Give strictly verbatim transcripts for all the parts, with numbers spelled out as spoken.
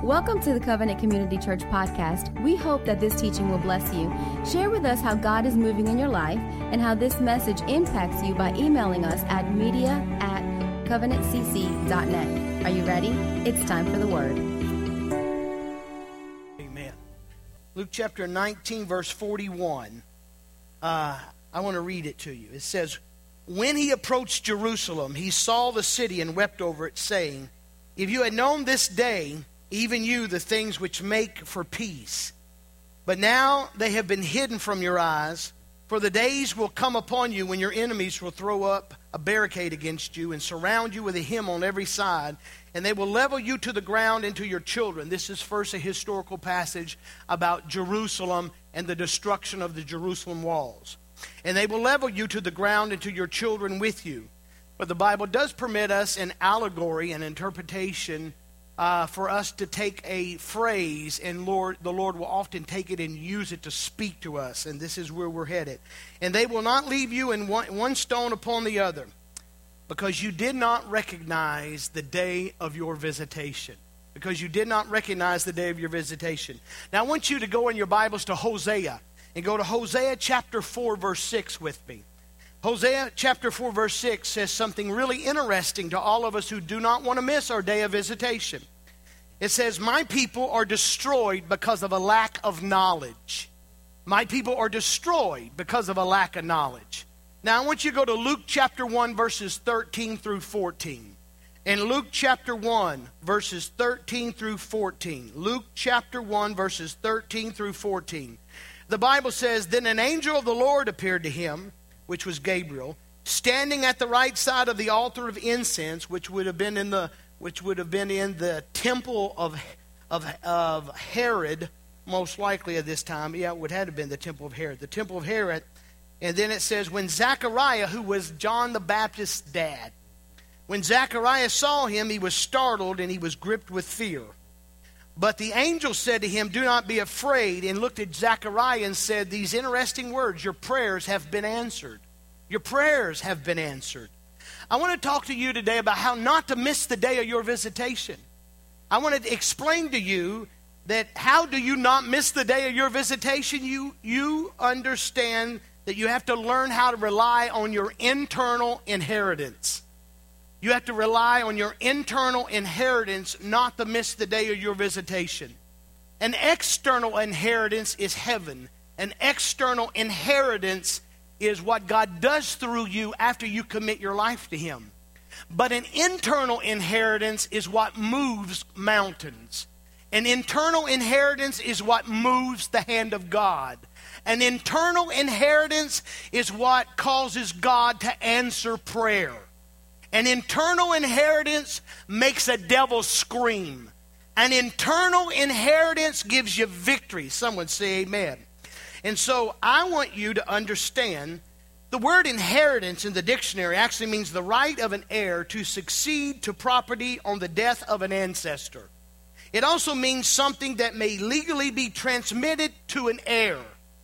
Welcome to the Covenant Community Church podcast. We hope that this teaching will bless you. Share with us how God is moving in your life and how this message impacts you by emailing us at media at covenant c c dot net. Are you ready? It's time for the word. Amen. Luke chapter nineteen, verse forty-one. Uh, I want to read it to you. It says, "When he approached Jerusalem, he saw the city and wept over it, saying, If you had known this day, even you, the things which make for peace. But now they have been hidden from your eyes. For the days will come upon you when your enemies will throw up a barricade against you and surround you with a hem on every side. And they will level you to the ground and to your children." This is first a historical passage about Jerusalem and the destruction of the Jerusalem walls. "And they will level you to the ground and to your children with you." But the Bible does permit us an allegory, an interpretation, uh, for us to take a phrase, and Lord, the Lord will often take it and use it to speak to us. And this is where we're headed. "And they will not leave you in one, one stone upon the other, because you did not recognize the day of your visitation." Because you did not recognize the day of your visitation. Now I want you to go in your Bibles to Hosea, and go to Hosea chapter four, verse six with me. Hosea chapter four, verse six says something really interesting to all of us who do not want to miss our day of visitation. It says, "My people are destroyed because of a lack of knowledge." My people are destroyed because of a lack of knowledge. Now I want you to go to Luke chapter one, verses thirteen through fourteen. In Luke chapter one, verses thirteen through fourteen. Luke chapter one, verses thirteen through fourteen. The Bible says, "Then an angel of the Lord appeared to him," which was Gabriel, "standing at the right side of the altar of incense," which would have been in the which would have been in the temple of of of Herod, most likely at this time. Yeah, it would have been the temple of Herod, the temple of Herod. And then it says, "When Zechariah, who was John the Baptist's dad, when Zechariah saw him, he was startled and he was gripped with fear. But the angel said to him, 'Do not be afraid,' and looked at Zechariah and said these interesting words, 'Your prayers have been answered.'" Your prayers have been answered. I want to talk to you today about how not to miss the day of your visitation. I want to explain to you that how do you not miss the day of your visitation? You, you understand that you have to learn how to rely on your internal inheritance. You have to rely on your internal inheritance not to miss the day of your visitation. An external inheritance is heaven. An external inheritance is what God does through you after you commit your life to Him. But an internal inheritance is what moves mountains. An internal inheritance is what moves the hand of God. An internal inheritance is what causes God to answer prayer. An internal inheritance makes a devil scream. An internal inheritance gives you victory. Someone say amen. And so I want you to understand the word inheritance in the dictionary actually means the right of an heir to succeed to property on the death of an ancestor. It also means something that may legally be transmitted to an heir.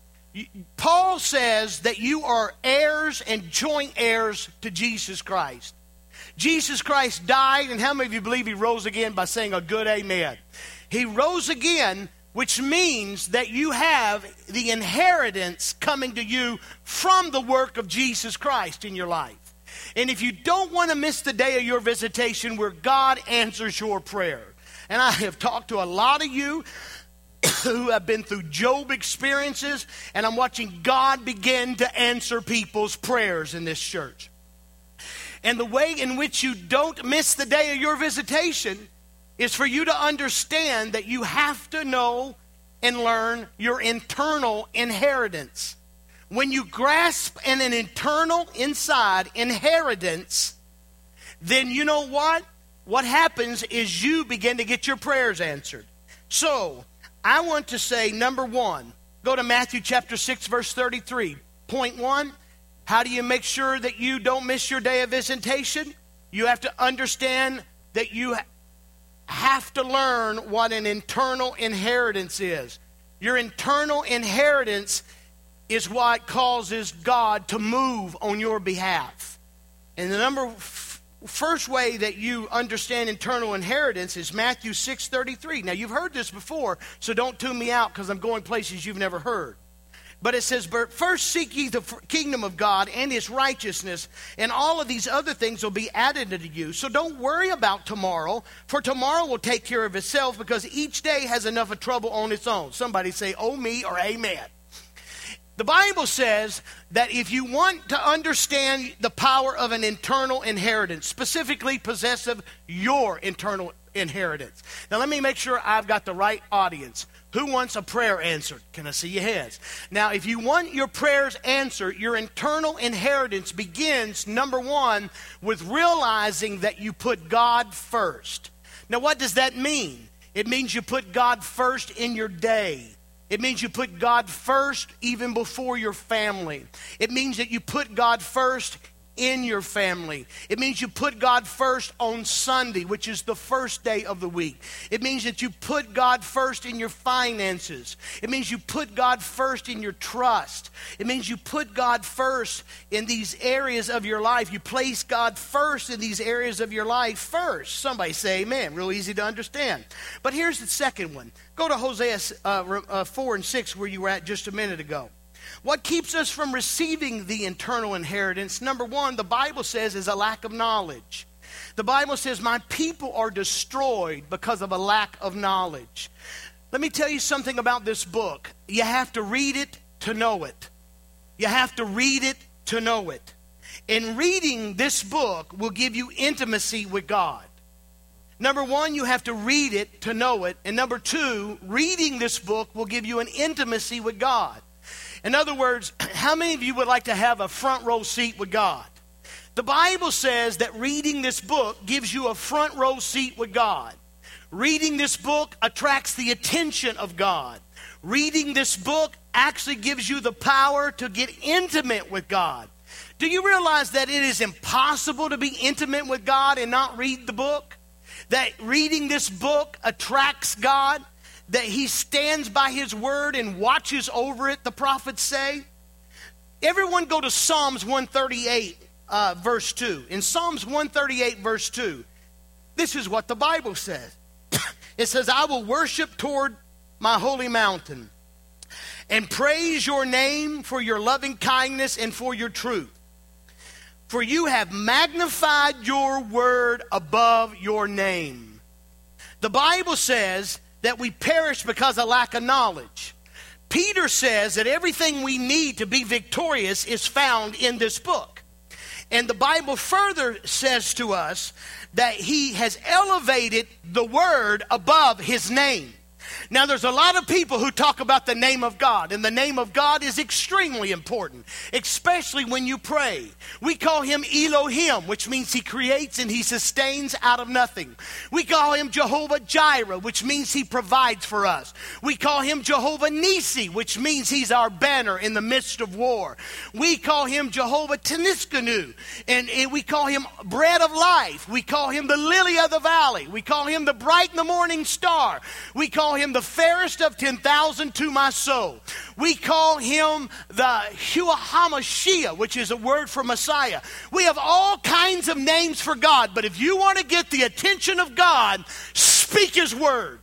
Paul says that you are heirs and joint heirs to Jesus Christ. Jesus Christ died, and how many of you believe He rose again by saying a good amen? He rose again, which means that you have the inheritance coming to you from the work of Jesus Christ in your life. And if you don't want to miss the day of your visitation where God answers your prayer, and I have talked to a lot of you who have been through Job experiences, and I'm watching God begin to answer people's prayers in this church. And the way in which you don't miss the day of your visitation is for you to understand that you have to know and learn your internal inheritance. When you grasp an, an internal inside inheritance, then you know what? What happens is you begin to get your prayers answered. So, I want to say, number one, go to Matthew chapter six, verse thirty-three. Point one, how do you make sure that you don't miss your day of visitation? You have to understand that you have to learn what an internal inheritance is. Your internal inheritance is what causes God to move on your behalf. And the number first way that you understand eternal inheritance is Matthew six thirty-three. Now, you've heard this before, so don't tune me out because I'm going places you've never heard. But it says, "But first seek ye the kingdom of God and his righteousness, and all of these other things will be added unto you." So don't worry about tomorrow, for tomorrow will take care of itself, because each day has enough of trouble on its own. Somebody say, "Oh me," or "Amen." The Bible says that if you want to understand the power of an eternal inheritance, specifically possessive your eternal inheritance. Now let me make sure I've got the right audience. Who wants a prayer answered? Can I see your heads? Now, if you want your prayers answered, your eternal inheritance begins, number one, with realizing that you put God first. Now, what does that mean? It means you put God first in your day. It means you put God first even before your family. It means that you put God first in your family. It means you put God first on Sunday, which is the first day of the week. It means that you put God first in your finances. It means you put God first in your trust. It means you put God first in these areas of your life. You place God first in these areas of your life first. Somebody say amen. Real easy to understand. But here's the second one. Go to Hosea uh, uh, four and six, where you were at just a minute ago. What keeps us from receiving the eternal inheritance, number one, the Bible says, is a lack of knowledge. The Bible says, "My people are destroyed because of a lack of knowledge." Let me tell you something about this book. You have to read it to know it. You have to read it to know it. And reading this book will give you intimacy with God. Number one, you have to read it to know it. And number two, reading this book will give you an intimacy with God. In other words, how many of you would like to have a front row seat with God? The Bible says that reading this book gives you a front row seat with God. Reading this book attracts the attention of God. Reading this book actually gives you the power to get intimate with God. Do you realize that it is impossible to be intimate with God and not read the book? That reading this book attracts God? That he stands by his word and watches over it, the prophets say? Everyone go to Psalms one thirty-eight, uh, verse two. In Psalms one thirty-eight, verse two, this is what the Bible says. It says, "I will worship toward my holy mountain and praise your name for your loving kindness and for your truth. For you have magnified your word above your name." The Bible says that we perish because of lack of knowledge. Peter says that everything we need to be victorious is found in this book. And the Bible further says to us that he has elevated the word above his name. Now, there's a lot of people who talk about the name of God, and the name of God is extremely important, especially when you pray. We call him Elohim, which means he creates and he sustains out of nothing. We call him Jehovah Jireh, which means he provides for us. We call him Jehovah Nisi, which means he's our banner in the midst of war. We call him Jehovah Teniskanu, and we call him Bread of Life. We call him the Lily of the Valley. We call him the Bright and the Morning Star. We call him the fairest of ten thousand to my soul. We call him the Yeshua HaMashiach, which is a word for Messiah. We have all kinds of names for God, but if you want to get the attention of God, speak his word.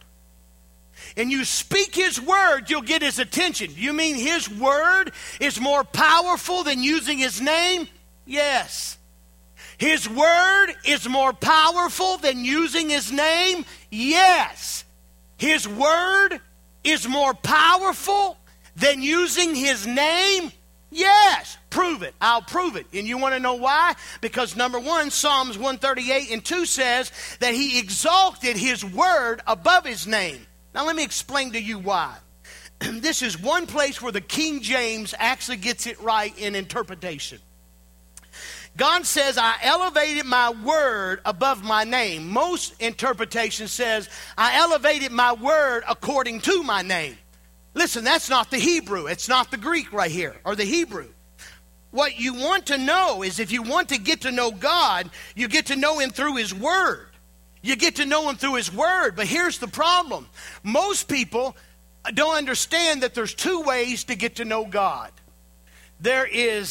And you speak his word, you'll get his attention. You mean his word is more powerful than using his name? Yes. His word is more powerful than using his name? Yes. His word is more powerful than using his name? Yes. Prove it. I'll prove it. And you want to know why? Because number one, Psalms one thirty-eight and two says that he exalted his word above his name. Now let me explain to you why. This is one place where the King James actually gets it right in interpretation. God says, I elevated my word above my name. Most interpretation says, I elevated my word according to my name. Listen, that's not the Hebrew. It's not the Greek right here, or the Hebrew. What you want to know is if you want to get to know God, you get to know him through his word. You get to know him through his word. But here's the problem. Most people don't understand that there's two ways to get to know God. There is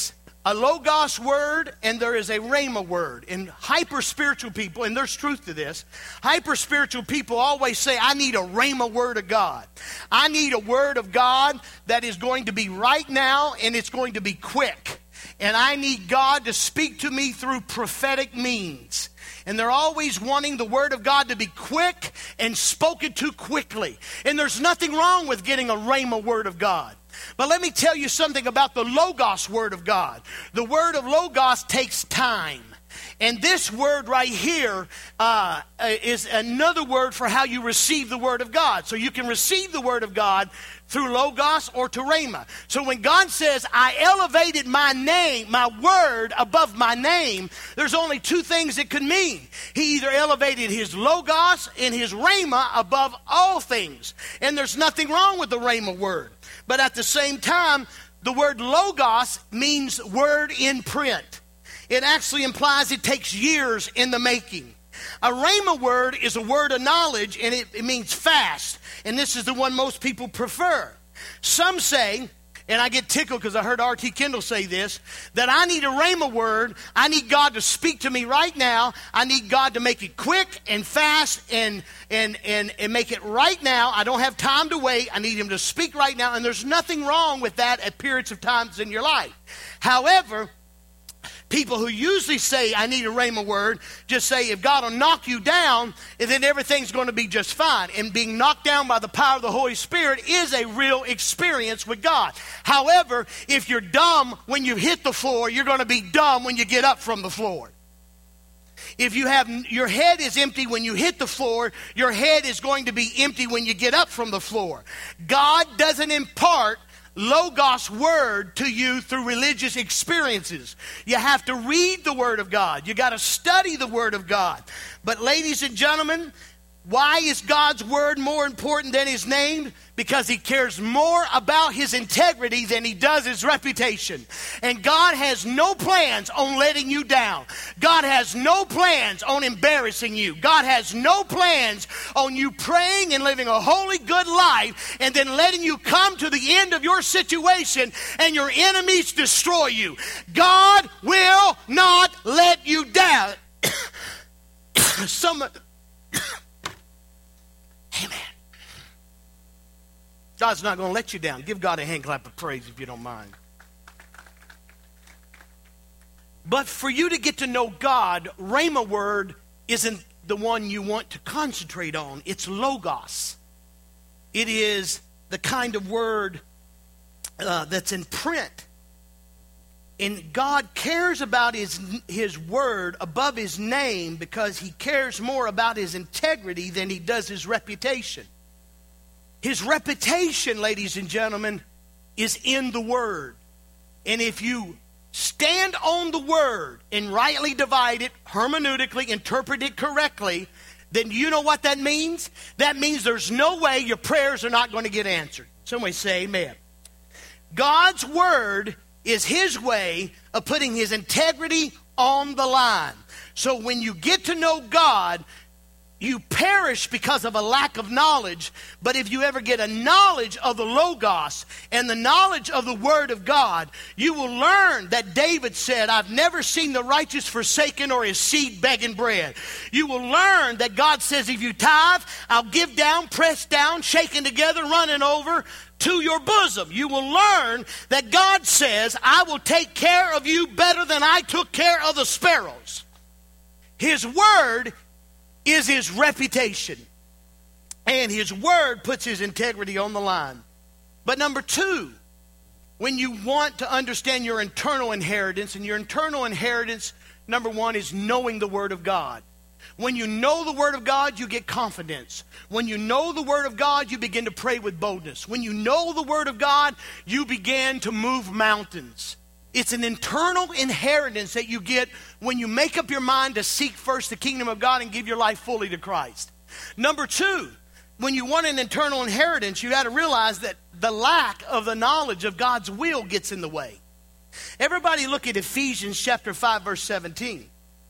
a Logos word and there is a Rhema word. And hyper-spiritual people, and there's truth to this, hyper-spiritual people always say, I need a Rhema word of God. I need a word of God that is going to be right now and it's going to be quick. And I need God to speak to me through prophetic means. And they're always wanting the word of God to be quick and spoken to quickly. And there's nothing wrong with getting a Rhema word of God. But let me tell you something about the Logos word of God. The word of Logos takes time. And this word right here uh, is another word for how you receive the word of God. So you can receive the word of God through Logos or to Rhema. So when God says, I elevated my name, my word above my name, there's only two things it could mean. He either elevated his Logos and his Rhema above all things. And there's nothing wrong with the Rhema word. But at the same time, the word Logos means word in print. It actually implies it takes years in the making. A Rhema word is a word of knowledge, and it, it means fast. And this is the one most people prefer. Some say, and I get tickled because I heard R T Kendall say this, that I need a Rhema word. I need God to speak to me right now. I need God to make it quick and fast and, and, and, and make it right now. I don't have time to wait. I need him to speak right now. And there's nothing wrong with that at periods of times in your life. However, people who usually say, I need a Rhema word, just say, if God will knock you down, then everything's going to be just fine. And being knocked down by the power of the Holy Spirit is a real experience with God. However, if you're dumb when you hit the floor, you're going to be dumb when you get up from the floor. If you have, your head is empty when you hit the floor, your head is going to be empty when you get up from the floor. God doesn't impart Logos word to you through religious experiences. You have to read the word of God. You got to study the word of God. But ladies and gentlemen, why is God's word more important than his name? Because he cares more about his integrity than he does his reputation. And God has no plans on letting you down. God has no plans on embarrassing you. God has no plans on you praying and living a holy, good life and then letting you come to the end of your situation and your enemies destroy you. God will not let you down. Some... Amen. God's not going to let you down. Give God a hand clap of praise if you don't mind. But for you to get to know God, Rhema word isn't the one you want to concentrate on. It's Logos. It is the kind of word uh, that's in print. And God cares about his, his word above his name because he cares more about his integrity than he does his reputation. His reputation, ladies and gentlemen, is in the word. And if you stand on the word and rightly divide it, hermeneutically, interpret it correctly, then you know what that means? That means there's no way your prayers are not going to get answered. Somebody say amen. God's word is his way of putting his integrity on the line. So when you get to know God, you perish because of a lack of knowledge. But if you ever get a knowledge of the Logos and the knowledge of the Word of God, you will learn that David said, I've never seen the righteous forsaken or his seed begging bread. You will learn that God says, if you tithe, I'll give down, pressed down, shaken together, running over to your bosom. You will learn that God says, I will take care of you better than I took care of the sparrows. His Word is his reputation. And his word puts his integrity on the line. But number two, when you want to understand your internal inheritance, and your internal inheritance, number one, is knowing the word of God. When you know the word of God, you get confidence. When you know the word of God, you begin to pray with boldness. When you know the word of God, you begin to move mountains. It's an internal inheritance that you get when you make up your mind to seek first the kingdom of God and give your life fully to Christ. Number two, when you want an internal inheritance, you got to realize that the lack of the knowledge of God's will gets in the way. Everybody look at Ephesians chapter five, verse seventeen.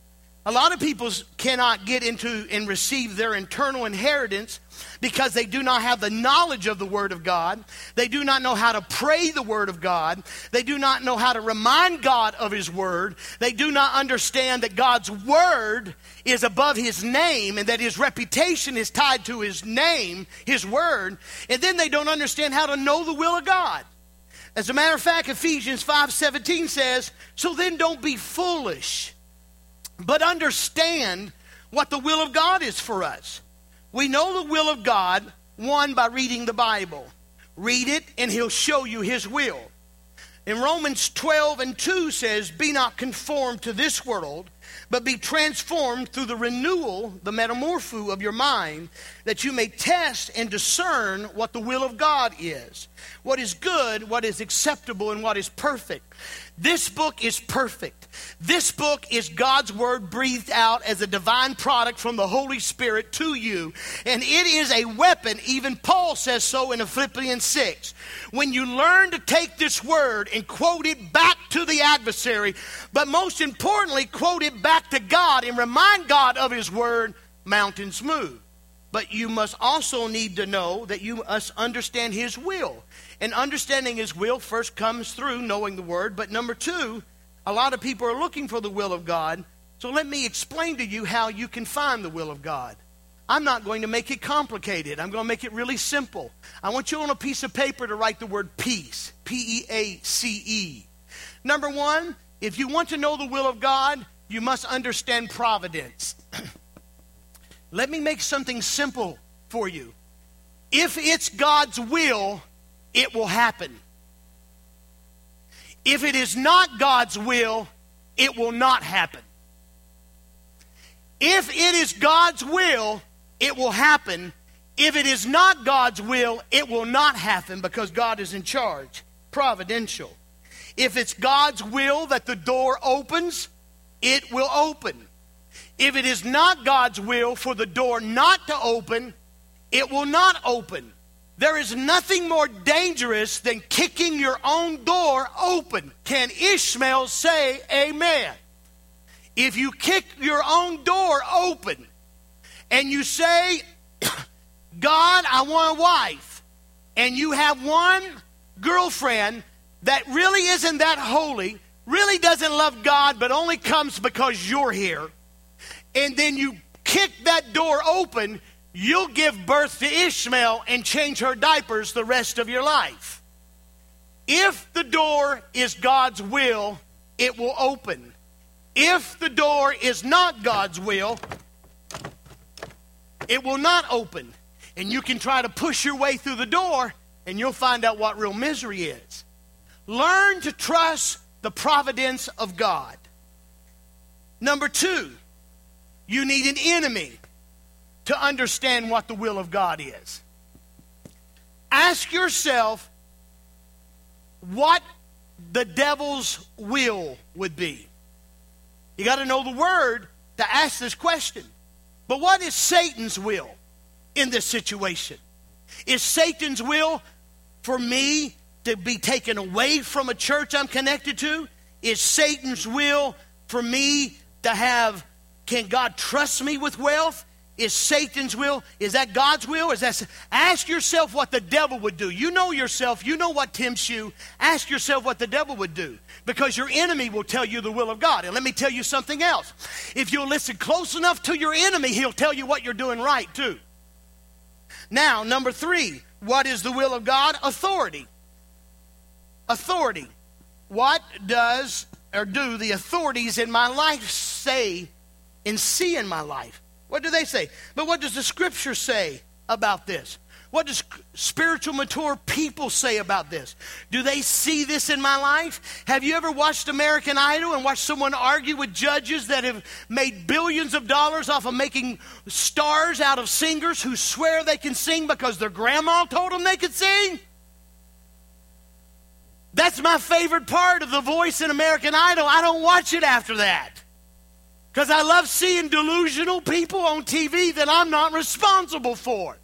A lot of people cannot get into and receive their internal inheritance because they do not have the knowledge of the Word of God. They do not know how to pray the Word of God. They do not know how to remind God of His Word. They do not understand that God's Word is above His name and that His reputation is tied to His name, His Word. And then they don't understand how to know the will of God. As a matter of fact, Ephesians five seventeen says, so then don't be foolish, but understand what the will of God is for us. We know the will of God, one, by reading the Bible. Read it and He'll show you His will. In Romans twelve and two says, be not conformed to this world, but be transformed through the renewal, the metamorpho of your mind, that you may test and discern what the will of God is. What is good, what is acceptable, and what is perfect. This book is perfect. This book is God's Word breathed out as a divine product from the Holy Spirit to you. And it is a weapon, even Paul says so in Philippians six. When you learn to take this Word and quote it back to the adversary, but most importantly, quote it back to God and remind God of His Word, mountains move. But you must also need to know that you must understand His will. And understanding His will first comes through knowing the Word. But number two, a lot of people are looking for the will of God. So let me explain to you how you can find the will of God. I'm not going to make it complicated. I'm going to make it really simple. I want you on a piece of paper to write the word peace. P E A C E. Number one, if you want to know the will of God, you must understand providence. Let me make something simple for you. If it's God's will, it will happen. If it is not God's will, it will not happen. If it is God's will, it will happen. If it is not God's will, it will not happen because God is in charge. Providential. If it's God's will that the door opens, it will open. If it is not God's will for the door not to open, it will not open. There is nothing more dangerous than kicking your own door open. Can Ishmael say amen? If you kick your own door open and you say, God, I want a wife, and you have one girlfriend that really isn't that holy, really doesn't love God, but only comes because you're here, and then you kick that door open, you'll give birth to Ishmael and change her diapers the rest of your life. If the door is God's will, it will open. If the door is not God's will, it will not open. And you can try to push your way through the door, and you'll find out what real misery is. Learn to trust the providence of God. Number two, you need an enemy to understand what the will of God is. Ask yourself what the devil's will would be. You got to know the Word to ask this question. But what is Satan's will in this situation? Is Satan's will for me to be taken away from a church I'm connected to? Is Satan's will for me to have, can God trust me with wealth? Is Satan's will, is that God's will? Is that, ask yourself what the devil would do. You know yourself, you know what tempts you. Ask yourself what the devil would do. Because your enemy will tell you the will of God. And let me tell you something else. If you'll listen close enough to your enemy, he'll tell you what you're doing right too. Now, number three, what is the will of God? Authority. Authority. What does or do the authorities in my life say and see in my life? What do they say? But what does the Scripture say about this? What does spiritual mature people say about this? Do they see this in my life? Have you ever watched American Idol and watched someone argue with judges that have made billions of dollars off of making stars out of singers who swear they can sing because their grandma told them they could sing? That's my favorite part of The Voice in American Idol. I don't watch it after that. Because I love seeing delusional people on T V that I'm not responsible for.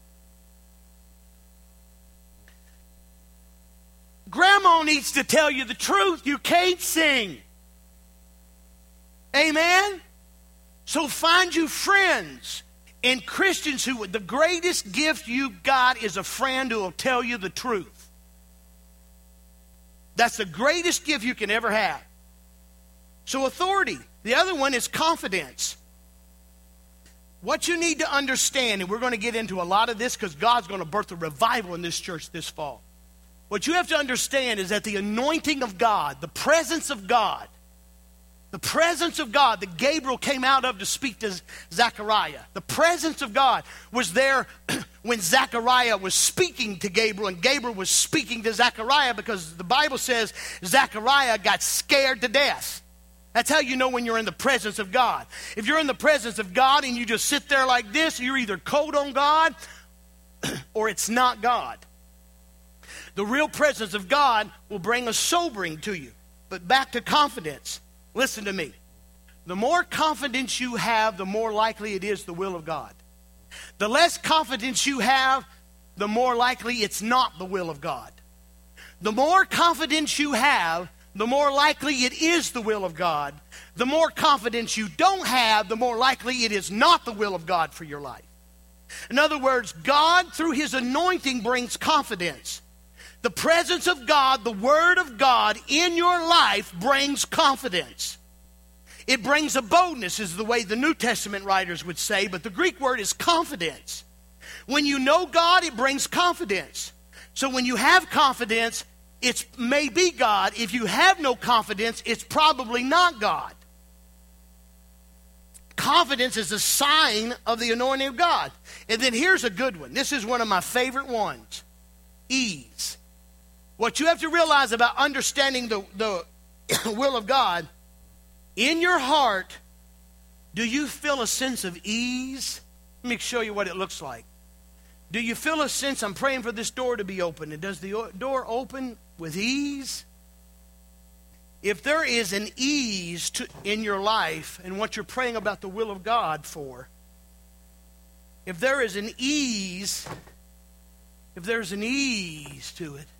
Grandma needs to tell you the truth. You can't sing. Amen? So find you friends and Christians who, the greatest gift you've got is a friend who will tell you the truth. That's the greatest gift you can ever have. So authority. The other one is confidence. What you need to understand, and we're going to get into a lot of this because God's going to birth a revival in this church this fall. What you have to understand is that the anointing of God, the presence of God, the presence of God that Gabriel came out of to speak to Zechariah, the presence of God was there when Zechariah was speaking to Gabriel, and Gabriel was speaking to Zechariah, because the Bible says Zechariah got scared to death. That's how you know when you're in the presence of God. If you're in the presence of God and you just sit there like this, you're either cold on God or it's not God. The real presence of God will bring a sobering to you. But back to confidence. Listen to me. The more confidence you have, the more likely it is the will of God. The less confidence you have, the more likely it's not the will of God. The more confidence you have, the more likely it is the will of God. The more confidence you don't have, the more likely it is not the will of God for your life. In other words, God, through His anointing, brings confidence. The presence of God, the Word of God in your life brings confidence. It brings a boldness, is the way the New Testament writers would say, but the Greek word is confidence. When you know God, it brings confidence. So when you have confidence, it may be God. If you have no confidence, it's probably not God. Confidence is a sign of the anointing of God. And then here's a good one. This is one of my favorite ones. Ease. What you have to realize about understanding the, the will of God, in your heart, do you feel a sense of ease? Let me show you what it looks like. Do you feel a sense, I'm praying for this door to be open, and does the door open with ease? If there is an ease to, in your life and what you're praying about the will of God for, if there is an ease, if there's an ease to it,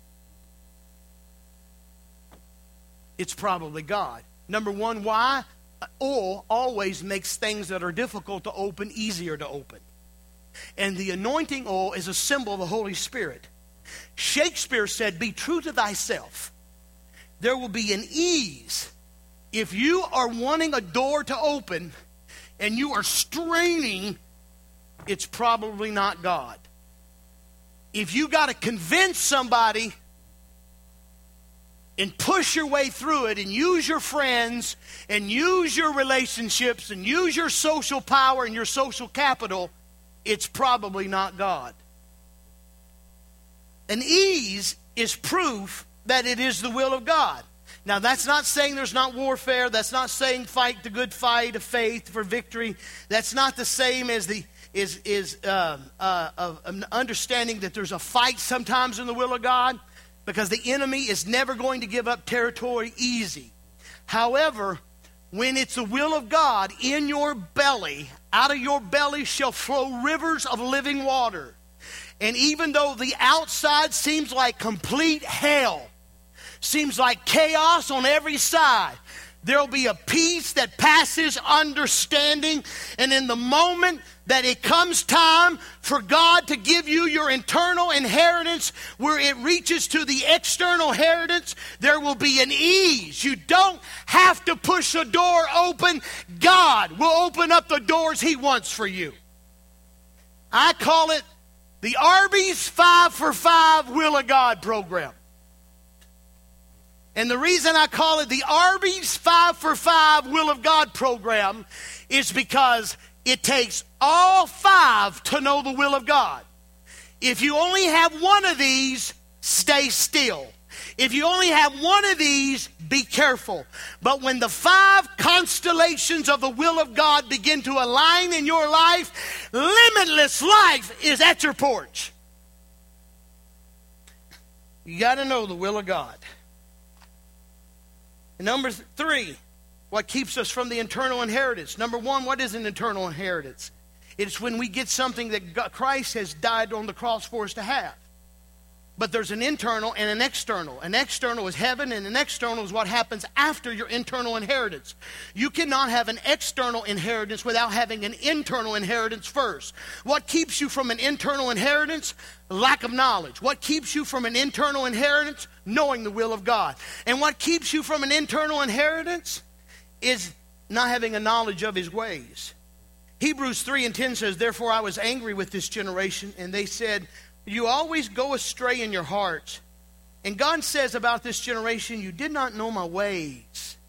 it's probably God. Number one, why? Oil always makes things that are difficult to open easier to open. And the anointing oil is a symbol of the Holy Spirit. Shakespeare said, be true to thyself. There will be an ease. If you are wanting a door to open and you are straining, it's probably not God. If you got to convince somebody and push your way through it and use your friends and use your relationships and use your social power and your social capital, it's probably not God. An ease is proof that it is the will of God. Now, that's not saying there's not warfare. That's not saying fight the good fight of faith for victory. That's not the same as the is is uh, uh, of um, understanding that there's a fight sometimes in the will of God, because the enemy is never going to give up territory easy. However, when it's the will of God, in your belly, out of your belly shall flow rivers of living water. And even though the outside seems like complete hell, seems like chaos on every side, there will be a peace that passes understanding. And in the moment that it comes time for God to give you your internal inheritance, where it reaches to the external inheritance, there will be an ease. You don't have to push a door open. God will open up the doors He wants for you. I call it the Arby's Five for Five Will of God program. And the reason I call it the Arby's Five for Five Will of God program is because it takes all five to know the will of God. If you only have one of these, stay still. If you only have one of these, be careful. But when the five constellations of the will of God begin to align in your life, limitless life is at your porch. You got to know the will of God. And number three, what keeps us from the eternal inheritance? Number one, what is an eternal inheritance? It's when we get something that God, Christ has died on the cross for us to have. But there's an internal and an external. An external is heaven, and an external is what happens after your internal inheritance. You cannot have an external inheritance without having an internal inheritance first. What keeps you from an internal inheritance? Lack of knowledge. What keeps you from an internal inheritance? Knowing the will of God. And what keeps you from an internal inheritance is not having a knowledge of his ways. Hebrews three and ten says, therefore I was angry with this generation, and they said, you always go astray in your hearts. And God says about this generation, you did not know my ways.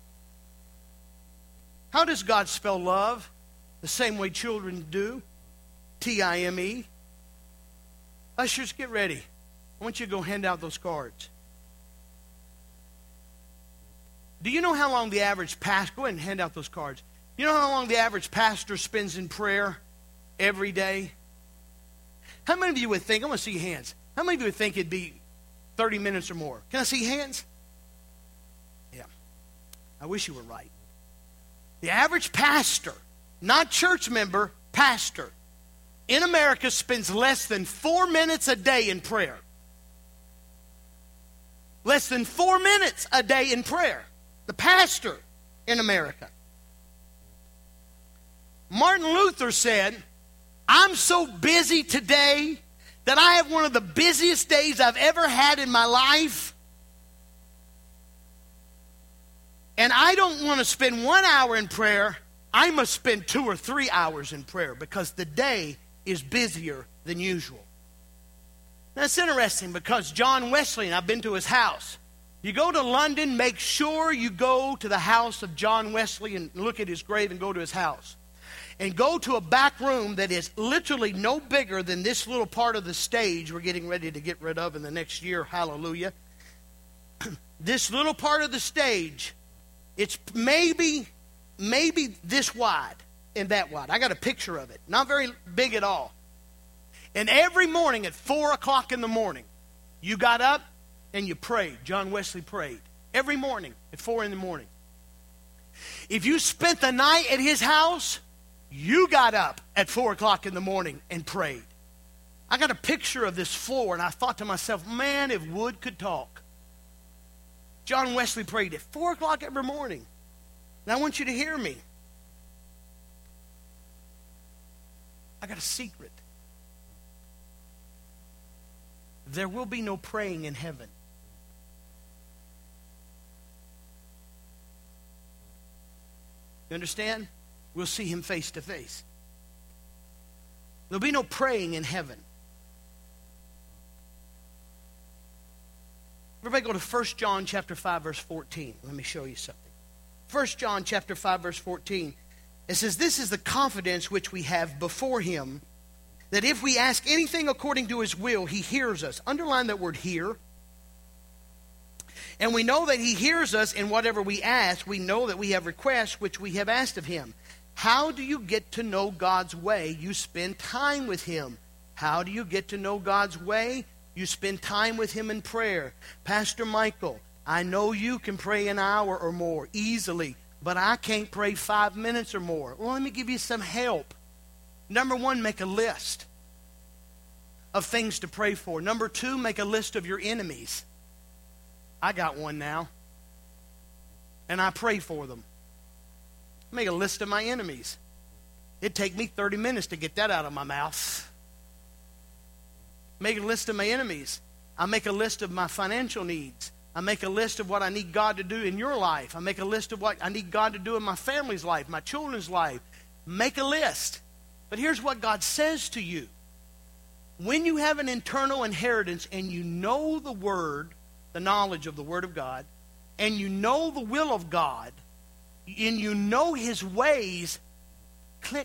How does God spell love? The same way children do. T I M E. Ushers, get ready. I want you to go hand out those cards. Do you know how long the average pastor, go ahead and hand out those cards. You know how long the average pastor spends in prayer every day? How many of you would think, I want to see your hands. How many of you would think it'd be thirty minutes or more? Can I see hands? Yeah. I wish you were right. The average pastor, not church member, pastor, in America spends less than four minutes a day in prayer. Less than four minutes a day in prayer. The pastor in America. Martin Luther said, I'm so busy today that I have one of the busiest days I've ever had in my life. And I don't want to spend one hour in prayer. I must spend two or three hours in prayer because the day is busier than usual. That's interesting because John Wesley, and I've been to his house. You go to London, make sure you go to the house of John Wesley and look at his grave and go to his house. And go to a back room that is literally no bigger than this little part of the stage we're getting ready to get rid of in the next year. Hallelujah. This little part of the stage, it's maybe, maybe this wide and that wide. I got a picture of it. Not very big at all. And every morning at four o'clock in the morning, you got up and you prayed. John Wesley prayed. Every morning at four in the morning. If you spent the night at his house, you got up at four o'clock in the morning and prayed. I got a picture of this floor, and I thought to myself, man, if wood could talk. John Wesley prayed at four o'clock every morning. And I want you to hear me. I got a secret. There will be no praying in heaven. You understand? We'll see him face to face. There'll be no praying in heaven. Everybody go to First John chapter five, verse fourteen. Let me show you something. First John chapter five, verse fourteen. It says, this is the confidence which we have before him, that if we ask anything according to his will, he hears us. Underline that word hear. And we know that he hears us in whatever we ask. We know that we have requests which we have asked of him. How do you get to know God's way? You spend time with him. How do you get to know God's way? You spend time with him in prayer. Pastor Michael, I know you can pray an hour or more easily, but I can't pray five minutes or more. Well, let me give you some help. Number one, make a list of things to pray for. Number two, make a list of your enemies. I got one now. And I pray for them. Make a list of my enemies. It'd take me thirty minutes to get that out of my mouth. Make a list of my enemies. I make a list of my financial needs. I make a list of what I need God to do in your life. I make a list of what I need God to do in my family's life, my children's life. Make a list. But here's what God says to you. When you have an internal inheritance and you know the Word, the knowledge of the Word of God, and you know the will of God, and you know his ways, click.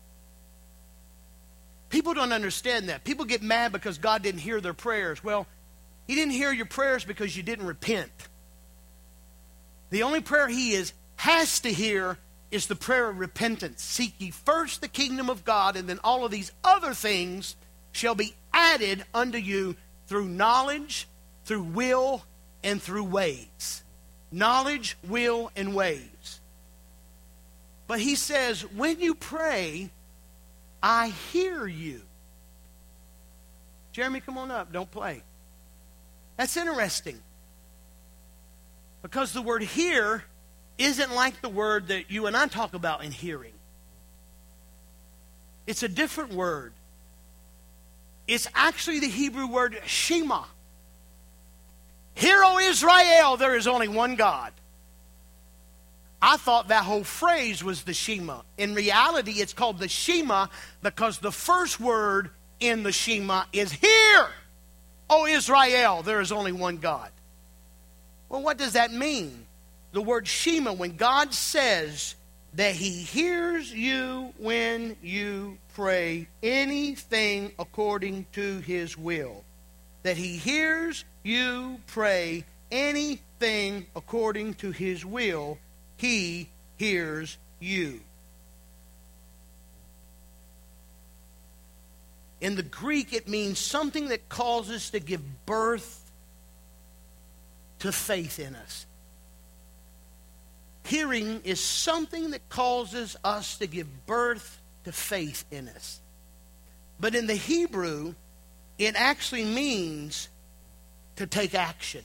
People don't understand that. People get mad because God didn't hear their prayers. Well, he didn't hear your prayers because you didn't repent. The only prayer he is has to hear is the prayer of repentance. Seek ye first the kingdom of God, and then all of these other things shall be added unto you through knowledge, through will, and through ways. Knowledge, will, and ways. But he says, when you pray, I hear you. Jeremy, come on up. Don't play. That's interesting. Because the word hear isn't like the word that you and I talk about in hearing. It's a different word. It's actually the Hebrew word Shema. Hear, O Israel, there is only one God. I thought that whole phrase was the Shema. In reality, it's called the Shema because the first word in the Shema is hear, O Israel, there is only one God. Well, what does that mean? The word Shema, when God says that he hears you when you pray anything according to his will. That he hears you pray anything according to his will, he hears you. In the Greek, it means something that causes to give birth to faith in us. Hearing is something that causes us to give birth to faith in us. But in the Hebrew, it actually means to take action.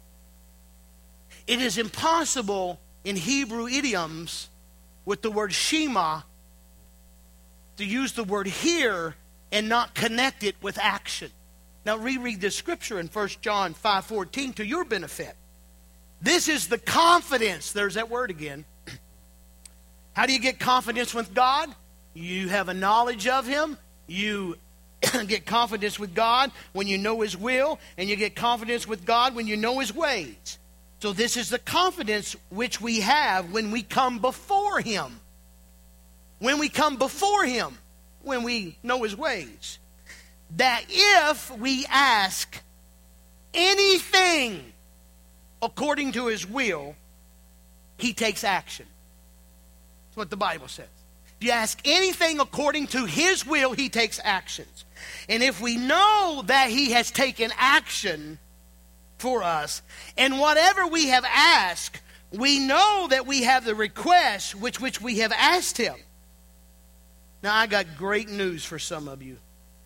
It is impossible in Hebrew idioms with the word Shema to use the word hear and not connect it with action. Now reread this scripture in First John five fourteen to your benefit. This is the confidence. There's that word again. How do you get confidence with God? You have a knowledge of him. You get confidence with God when you know his will. And you get confidence with God when you know his ways. So this is the confidence which we have when we come before him. When we come before him. When we know his ways. That if we ask anything according to his will, he takes action. That's what the Bible says. If you ask anything according to his will, he takes actions. And if we know that he has taken action for us, and whatever we have asked, we know that we have the request which, which we have asked him. Now, I got great news for some of you.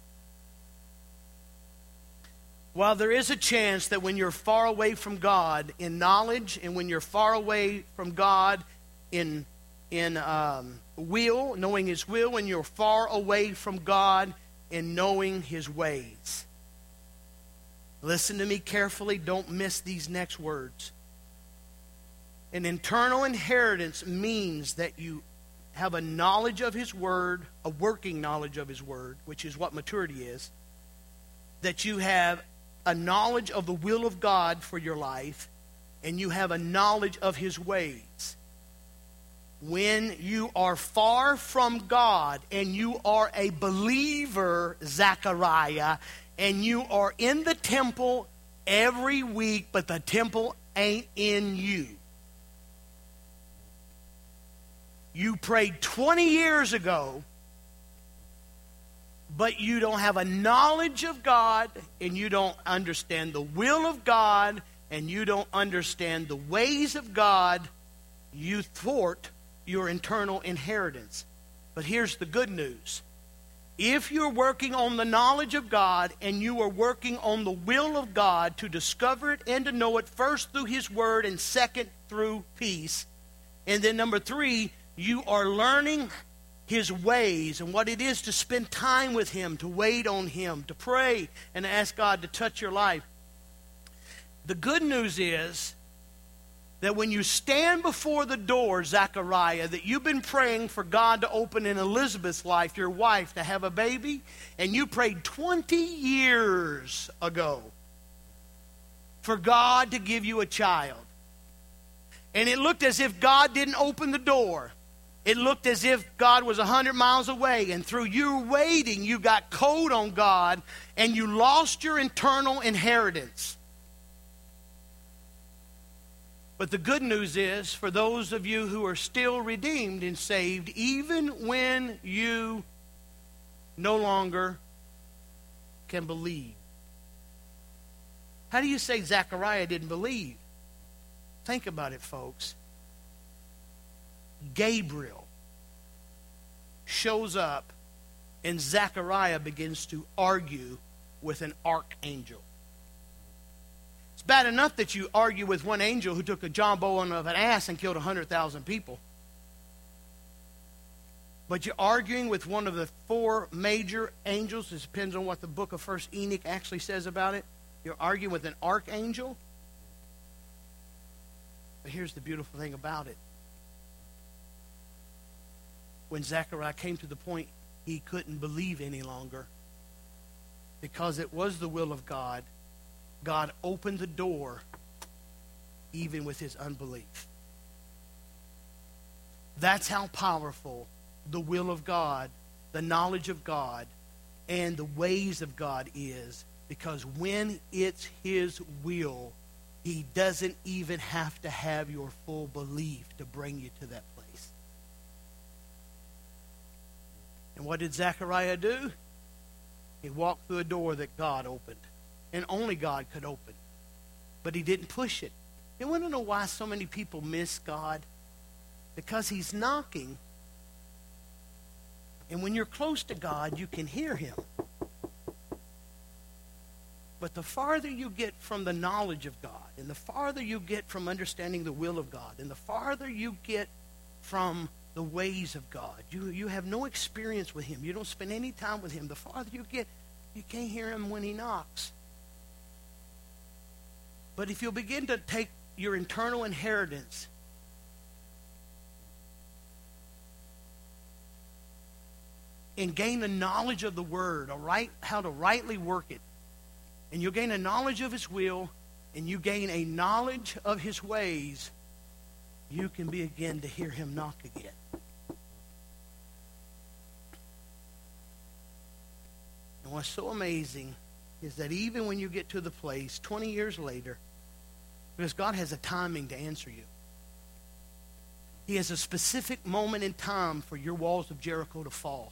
While there is a chance that when you're far away from God in knowledge, and when you're far away from God in, in um, will, knowing his will, when you're far away from God in knowing his ways. Listen to me carefully. Don't miss these next words. An internal inheritance means that you have a knowledge of his word, a working knowledge of his word, which is what maturity is. That you have a knowledge of the will of God for your life, and you have a knowledge of his ways. When you are far from God and you are a believer, Zechariah, and you are in the temple every week, but the temple ain't in you. You prayed twenty years ago, but you don't have a knowledge of God, and you don't understand the will of God, and you don't understand the ways of God, you thwart your internal inheritance. But here's the good news. If you're working on the knowledge of God, and you are working on the will of God to discover it and to know it, first through his word and second through peace, and then number three, you are learning his ways and what it is to spend time with him, to wait on him, to pray and to ask God to touch your life. The good news is that when you stand before the door, Zechariah, that you've been praying for God to open in Elizabeth's life, your wife, to have a baby, and you prayed twenty years ago for God to give you a child. And it looked as if God didn't open the door. It looked as if God was a hundred miles away, and through you waiting, you got cold on God, and you lost your internal inheritance. But the good news is, for those of you who are still redeemed and saved, even when you no longer can believe. How do you say Zechariah didn't believe? Think about it, folks. Gabriel shows up, and Zechariah begins to argue with an archangel. bad enough that you argue with one angel who took a jawbone of an ass and killed one hundred thousand people. But you're arguing with one of the four major angels. It depends on what the book of First Enoch actually says about it. You're arguing with an archangel. But here's the beautiful thing about it. When Zechariah came to the point he couldn't believe any longer, because it was the will of God, God opened the door even with his unbelief. That's how powerful the will of God, the knowledge of God, and the ways of God is. Because when it's his will, he doesn't even have to have your full belief to bring you to that place. And what did Zechariah do? He walked through a door that God opened. And only God could open. But he didn't push it. You want to know why so many people miss God? Because he's knocking. And when you're close to God, you can hear him. But the farther you get from the knowledge of God, and the farther you get from understanding the will of God, and the farther you get from the ways of God, you, you have no experience with him. You don't spend any time with him. The farther you get, you can't hear him when he knocks. But if you'll begin to take your internal inheritance and gain the knowledge of the Word, or right, how to rightly work it, and you'll gain a knowledge of his will, and you gain a knowledge of his ways, you can begin to hear him knock again. And what's so amazing is that even when you get to the place twenty years later, because God has a timing to answer you. He has a specific moment in time for your walls of Jericho to fall.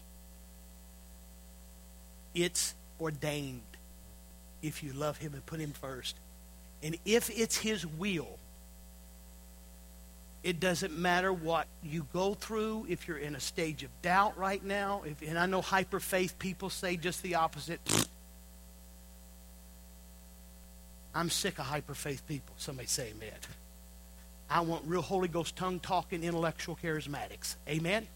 It's ordained if you love him and put him first. And if it's his will, it doesn't matter what you go through. If you're in a stage of doubt right now, if, and I know hyper faith people say just the opposite. I'm sick of hyper faith people. Somebody say amen. I want real Holy Ghost tongue talking intellectual charismatics. Amen.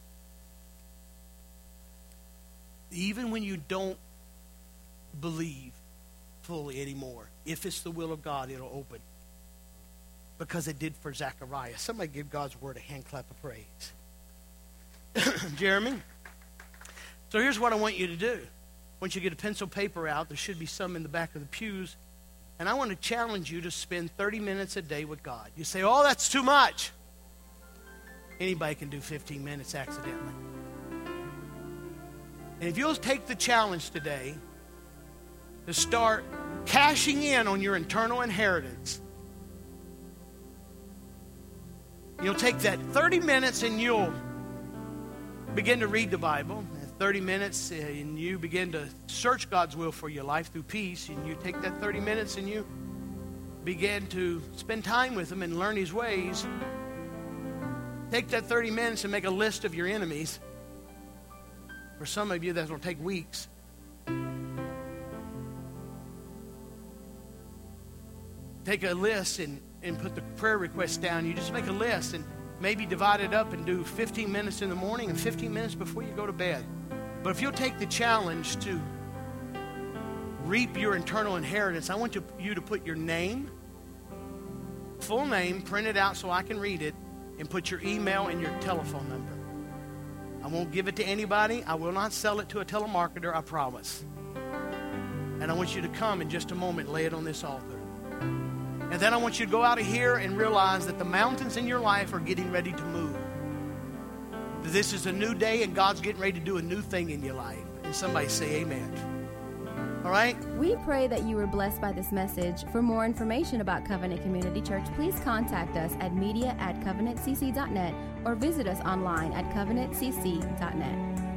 Even when you don't believe fully anymore, if it's the will of God, it'll open. Because it did for Zechariah. Somebody give God's word a hand clap of praise. Jeremy? So here's what I want you to do. Once you get a pencil paper out, there should be some in the back of the pews. And I want to challenge you to spend thirty minutes a day with God. You say, oh, that's too much. Anybody can do fifteen minutes accidentally. And if you'll take the challenge today to start cashing in on your internal inheritance, you'll take that thirty minutes and you'll begin to read the Bible. thirty minutes and you begin to search God's will for your life through peace. And you take that thirty minutes and you begin to spend time with him and learn his ways. Take that thirty minutes and make a list of your enemies. For some of you, that will take weeks. Take a list and, and put the prayer requests down. You just make a list and maybe divide it up and do fifteen minutes in the morning and fifteen minutes before you go to bed. But if you'll take the challenge to reap your eternal inheritance, I want you, you to put your name, full name, print it out so I can read it, and put your email and your telephone number. I won't give it to anybody. I will not sell it to a telemarketer, I promise. And I want you to come in just a moment and lay it on this altar. And then I want you to go out of here and realize that the mountains in your life are getting ready to move. This is a new day and God's getting ready to do a new thing in your life. And somebody say amen. All right? We pray that you were blessed by this message. For more information about Covenant Community Church, please contact us at media at covenant c c dot net or visit us online at covenant c c dot net.